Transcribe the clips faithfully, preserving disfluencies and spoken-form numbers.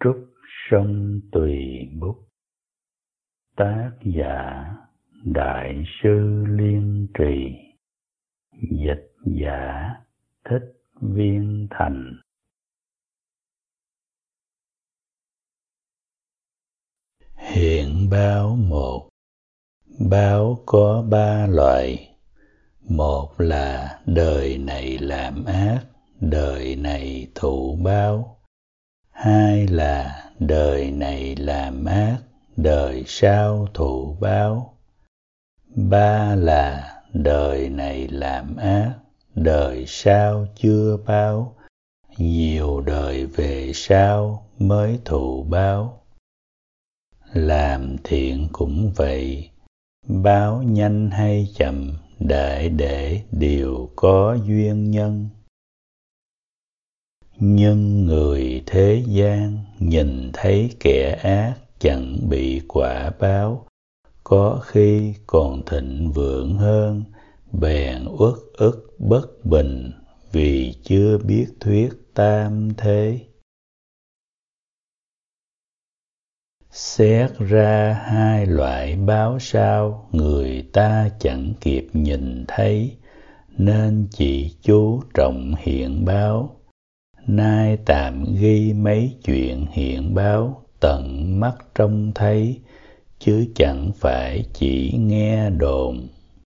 Trúc sông tùy bút. Tác giả Đại sư Liên Trì. Dịch giả Thích Viên Thành. Hiện báo một. Báo có ba loại. Một là đời này làm ác, đời này thụ báo. Hai là đời này làm ác, đời sau thụ báo. Ba là đời này làm ác, đời sau chưa báo, nhiều đời về sau mới thụ báo. Làm thiện cũng vậy, báo nhanh hay chậm, đại để đều có duyên nhân. Nhưng người thế gian nhìn thấy kẻ ác chẳng bị quả báo, có khi còn thịnh vượng hơn, bèn uất ức bất bình vì chưa biết thuyết tam thế. Xét ra hai loại báo sau người ta chẳng kịp nhìn thấy, nên chỉ chú trọng hiện báo. Nay tạm ghi mấy chuyện hiện báo tận mắt trông thấy, chứ chẳng phải chỉ nghe đồn.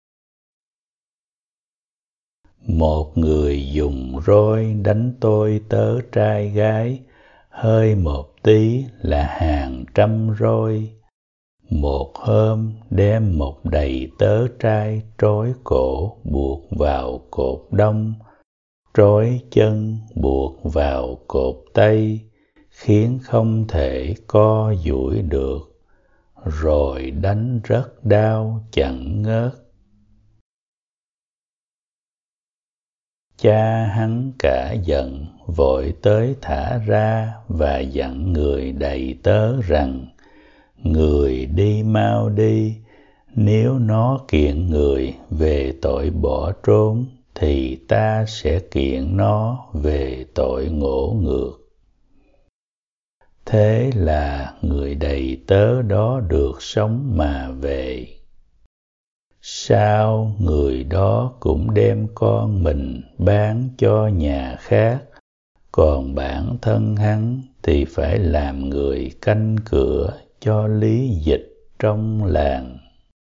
Một người dùng roi đánh tôi tớ trai gái, hơi một tí là hàng trăm roi. Một hôm đem một đầy tớ trai trói cổ buộc vào cột đông, trói chân buộc vào cột tay, khiến không thể co duỗi được, rồi đánh rất đau chẳng ngớt. Cha hắn cả giận, vội tới thả ra và dặn người đầy tớ rằng: người đi mau đi, nếu nó kiện người về tội bỏ trốn, thì ta sẽ kiện nó về tội ngỗ ngược. Thế là người đầy tớ đó được sống mà về. Sau người đó cũng đem con mình bán cho nhà khác, còn bản thân hắn thì phải làm người canh cửa cho lý dịch trong làng.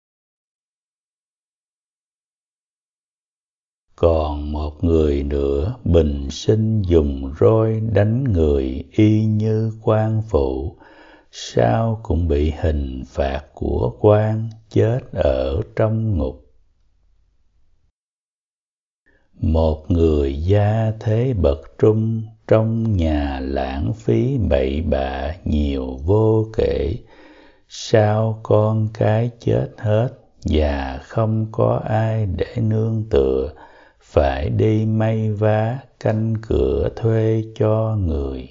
Còn một người nữa bình sinh dùng roi đánh người y như quan phụ, sau cũng bị hình phạt của quan, chết ở trong ngục. Một người gia thế bậc trung, trong nhà lãng phí bậy bạ nhiều vô kể, sau con cái chết hết và không có ai để nương tựa, phải đi may vá canh cửa thuê cho người.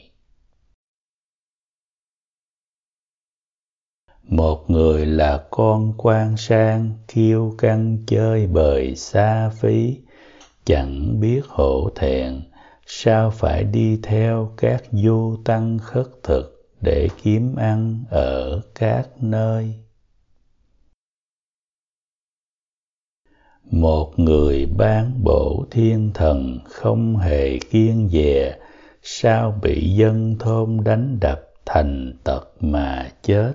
Một người là con quan sang, kiêu căng chơi bời xa phí, chẳng biết hổ thẹn, sao phải đi theo các du tăng khất thực để kiếm ăn ở các nơi. Một người bán bổ thiên thần không hề kiêng dè, sao bị dân thôn đánh đập thành tật mà chết.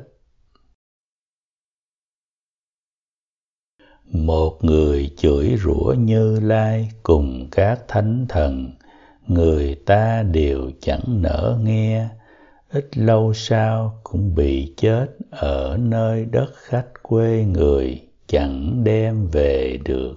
Một người chửi rủa Như Lai cùng các thánh thần, người ta đều chẳng nỡ nghe, ít lâu sau cũng bị chết ở nơi đất khách quê người, chẳng đem về được.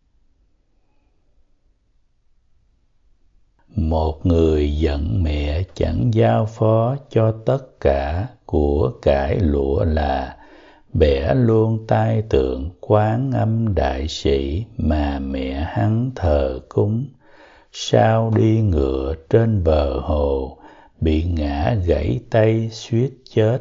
Một người giận mẹ chẳng giao phó cho tất cả của cải lụa là, bẻ luôn tai tượng Quán Âm Đại Sĩ mà mẹ hắn thờ cúng, sao đi ngựa trên bờ hồ, bị ngã gãy tay suýt chết.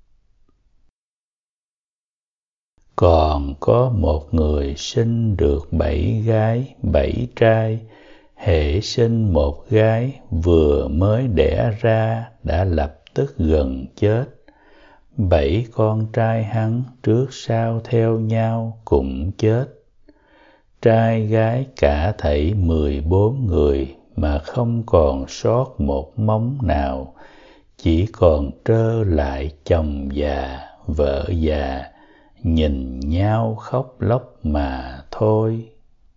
Còn có một người sinh được bảy gái bảy trai, hễ sinh một gái vừa mới đẻ ra đã lập tức gần chết. Bảy con trai hắn trước sau theo nhau cũng chết. Trai gái cả thảy mười bốn người mà không còn sót một móng nào, chỉ còn trơ lại chồng già, vợ già, nhìn nhau khóc lóc mà thôi.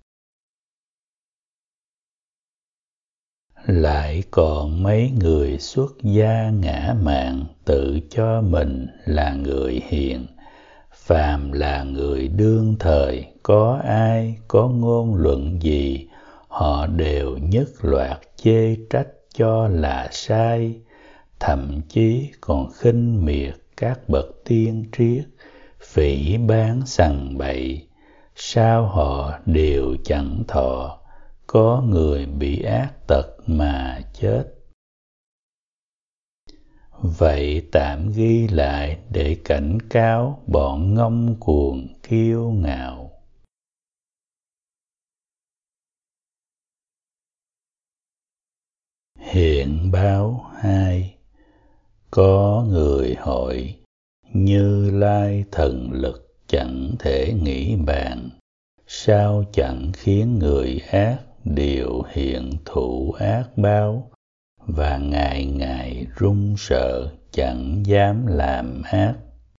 Lại còn mấy người xuất gia ngã mạn tự cho mình là người hiền, phàm là người đương thời có ai có ngôn luận gì, họ đều nhất loạt chê trách cho là sai, thậm chí còn khinh miệt các bậc tiên triết, phỉ báng sằng bậy. Sao họ đều chẳng thọ, có người bị ác tật mà chết. Vậy tạm ghi lại để cảnh cáo bọn ngông cuồng kiêu ngạo. Hiện báo hai. Có người hỏi, Như Lai thần lực chẳng thể nghĩ bàn, sao chẳng khiến người ác đều hiện thụ ác báo, và ngày ngày run sợ chẳng dám làm ác?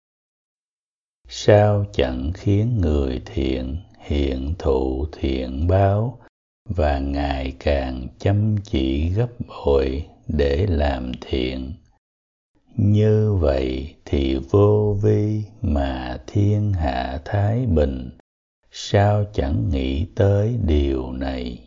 Sao chẳng khiến người thiện hiện thụ thiện báo, và ngày càng chăm chỉ gấp bội để làm thiện? Như vậy thì vô vi mà thiên hạ thái bình, sao chẳng nghĩ tới điều này?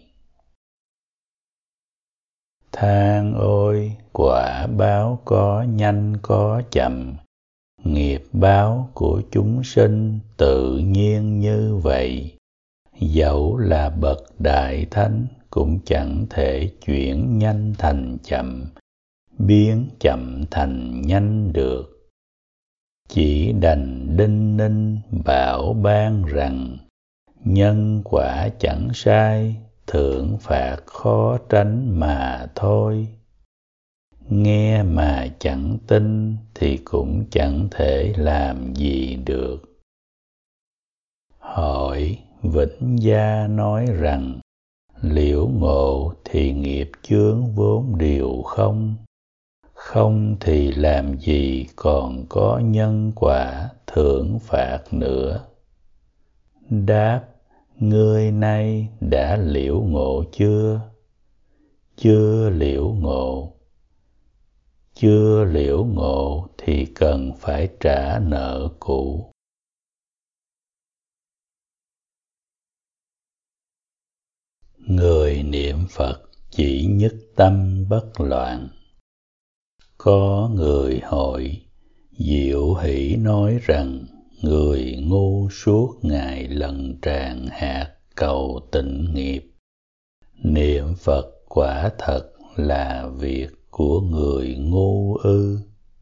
Than ôi, quả báo có nhanh có chậm, nghiệp báo của chúng sinh tự nhiên như vậy. Dẫu là bậc đại thánh cũng chẳng thể chuyển nhanh thành chậm, biến chậm thành nhanh được. Chỉ đành đinh ninh bảo ban rằng, nhân quả chẳng sai, thưởng phạt khó tránh mà thôi. Nghe mà chẳng tin thì cũng chẳng thể làm gì được. Hỏi Vĩnh Gia nói rằng, liễu ngộ thì nghiệp chướng vốn đều không, không thì làm gì còn có nhân quả thưởng phạt nữa. Đáp, ngươi nay đã liễu ngộ chưa? Chưa liễu ngộ. Chưa liễu ngộ thì cần phải trả nợ cũ. Người niệm Phật chỉ nhất tâm bất loạn. Có người hỏi, Diệu Hỷ nói rằng, người ngu suốt ngày lần tràn hạt cầu tịnh nghiệp. Niệm Phật quả thật là việc của người ngu ư?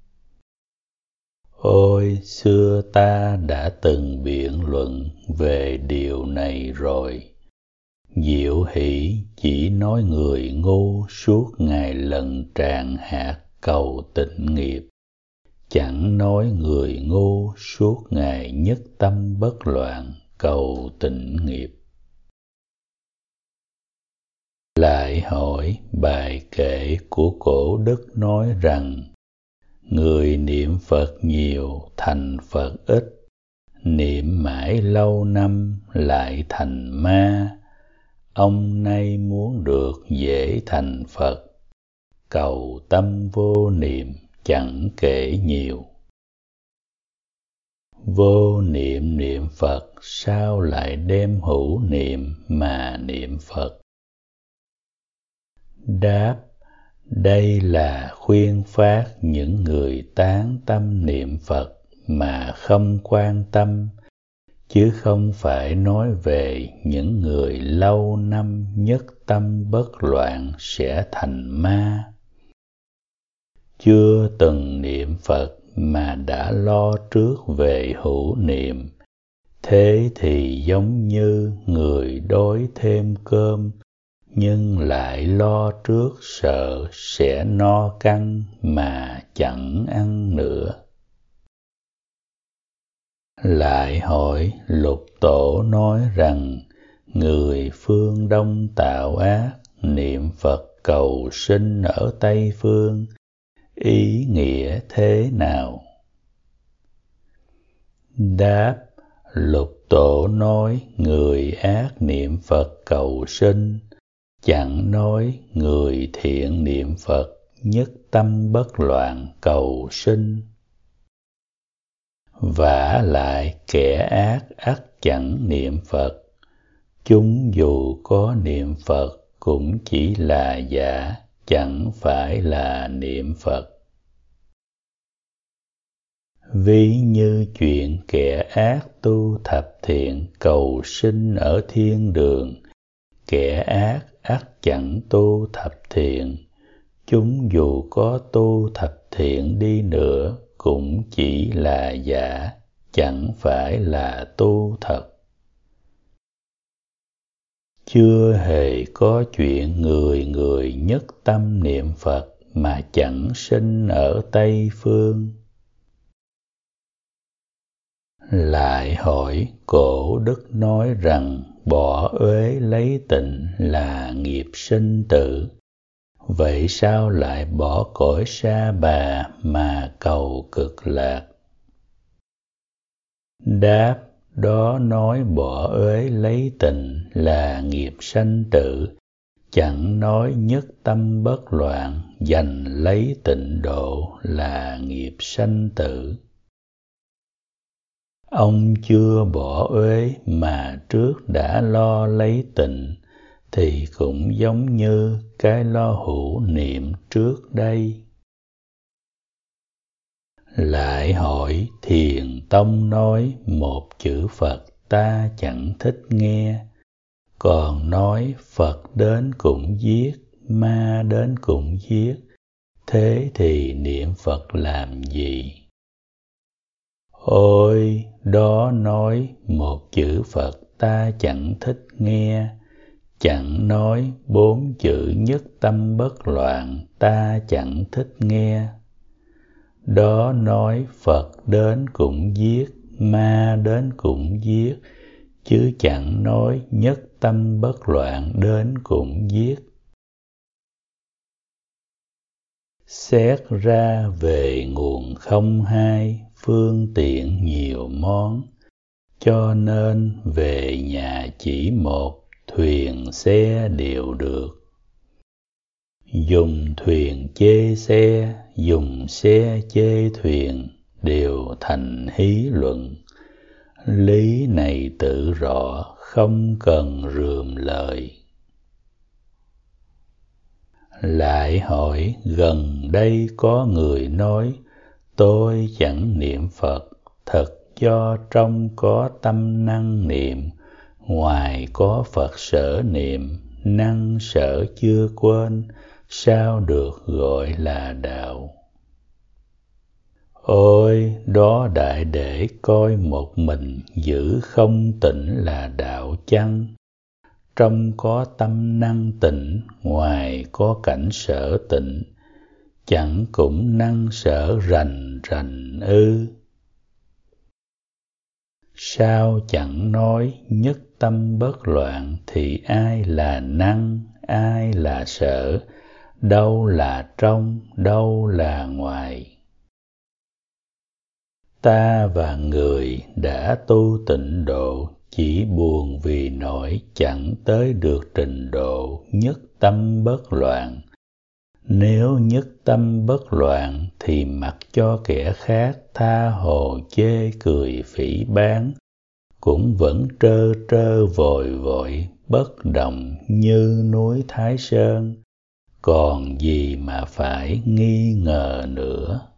Ôi, xưa ta đã từng biện luận về điều này rồi. Diệu Hỷ chỉ nói người ngu suốt ngày lần tràn hạt cầu tịnh nghiệp, chẳng nói người ngu suốt ngày nhất tâm bất loạn cầu tịnh nghiệp. Lại hỏi bài kệ của cổ đức nói rằng, người niệm Phật nhiều thành Phật ít, niệm mãi lâu năm lại thành ma. Ông nay muốn được dễ thành Phật, cầu tâm vô niệm chẳng kể nhiều. Vô niệm niệm Phật sao lại đem hữu niệm mà niệm Phật? Đáp, đây là khuyên phát những người tán tâm niệm Phật mà không quan tâm, chứ không phải nói về những người lâu năm nhất tâm bất loạn sẽ thành ma. Chưa từng niệm Phật mà đã lo trước về hữu niệm, thế thì giống như người đói thêm cơm nhưng lại lo trước sợ sẽ no căng mà chẳng ăn nữa. Lại hỏi Lục Tổ nói rằng người phương Đông tạo ác, niệm Phật cầu sinh ở Tây phương, ý nghĩa thế nào? Đáp: Lục Tổ nói người ác niệm Phật cầu sinh, chẳng nói người thiện niệm Phật nhất tâm bất loạn cầu sinh. Vả lại kẻ ác ắt chẳng niệm Phật, chúng dù có niệm Phật cũng chỉ là giả, chẳng phải là niệm Phật. Ví như chuyện kẻ ác tu thập thiện cầu sinh ở thiên đường, kẻ ác ắt chẳng tu thập thiện, chúng dù có tu thập thiện đi nữa cũng chỉ là giả, chẳng phải là tu thật. Chưa hề có chuyện người người nhất tâm niệm Phật mà chẳng sinh ở Tây phương. Lại hỏi Cổ Đức nói rằng bỏ uế lấy tịnh là nghiệp sinh tử, vậy sao lại bỏ cõi Sa Bà mà cầu cực lạc? Đáp: đó nói bỏ uế lấy tịnh là nghiệp sanh tử, chẳng nói nhất tâm bất loạn giành lấy tịnh độ là nghiệp sanh tử. Ông chưa bỏ uế mà trước đã lo lấy tịnh, thì cũng giống như cái lo hữu niệm trước đây. Lại hỏi Thiền Tông nói một chữ Phật ta chẳng thích nghe, còn nói Phật đến cũng giết, ma đến cũng giết, thế thì niệm Phật làm gì? Ôi, đó nói một chữ Phật ta chẳng thích nghe, chẳng nói bốn chữ nhất tâm bất loạn ta chẳng thích nghe. Đó nói Phật đến cũng giết, ma đến cũng giết, chứ chẳng nói nhất tâm bất loạn đến cũng giết. Xét ra về nguồn không hai, phương tiện nhiều món, cho nên về nhà chỉ một, thuyền xe đều được. Dùng thuyền chê xe, dùng xe chê thuyền, đều thành hí luận. Lý này tự rõ, không cần rườm lời. Lại hỏi gần đây có người nói, tôi chẳng niệm Phật, thật do trong có tâm năng niệm, ngoài có Phật sở niệm, năng sở chưa quên, sao được gọi là đạo? Ôi, đó đại để coi một mình giữ không tịnh là đạo chăng? Trong có tâm năng tịnh, ngoài có cảnh sở tịnh, chẳng cũng năng sở rành rành ư? Sao chẳng nói nhất tâm bất loạn thì ai là năng, ai là sở, đâu là trong, đâu là ngoài? Ta và người đã tu tịnh độ chỉ buồn vì nỗi chẳng tới được trình độ nhất tâm bất loạn. Nếu nhất tâm bất loạn thì mặc cho kẻ khác tha hồ chê cười phỉ báng, cũng vẫn trơ trơ vội vội bất động như núi Thái Sơn, còn gì mà phải nghi ngờ nữa.